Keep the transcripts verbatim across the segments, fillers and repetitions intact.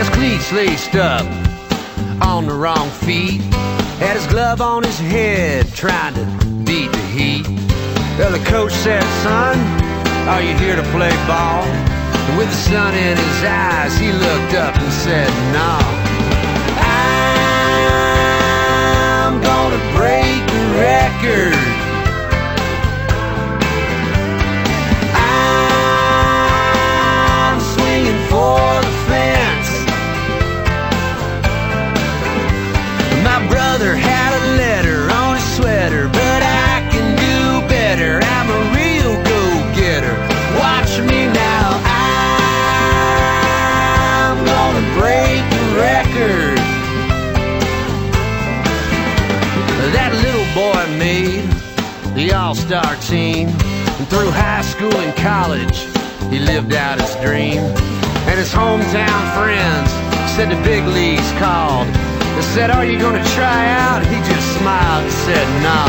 his cleats laced up on the wrong feet, had his glove on his head trying to beat the heat. Well, the coach said, son, are you here to play ball? And with the sun in his eyes, he looked up and said, no, I'm gonna break the record. I'm swinging for the fence. My brother had a letter on his sweater, but I can do better. I'm a real go-getter. Watch me now. I'm gonna break the record. That little boy made the all-star team, and through high school and college he lived out his dream. And his hometown friends said the big leagues called. They said, are you gonna try out? He just smiled and said, no,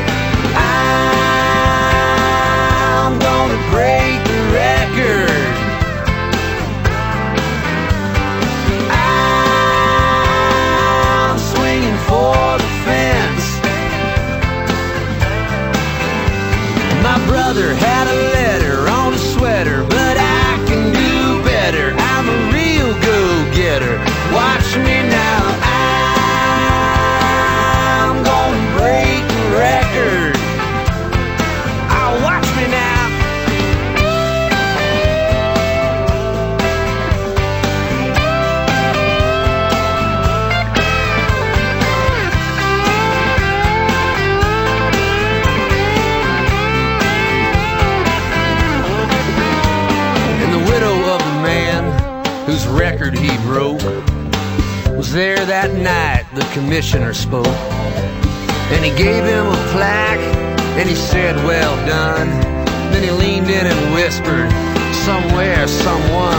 I'm gonna break the record. I'm swinging for the fence. My brother had a letter on his sweater, but I can do better. I'm a real go-getter. Watch me now. Break the record. Oh, watch me now. And the widow of the man whose record he broke was there that night the commissioner spoke. And he gave him a plaque, and he said, well done. Then he leaned in and whispered, somewhere, someone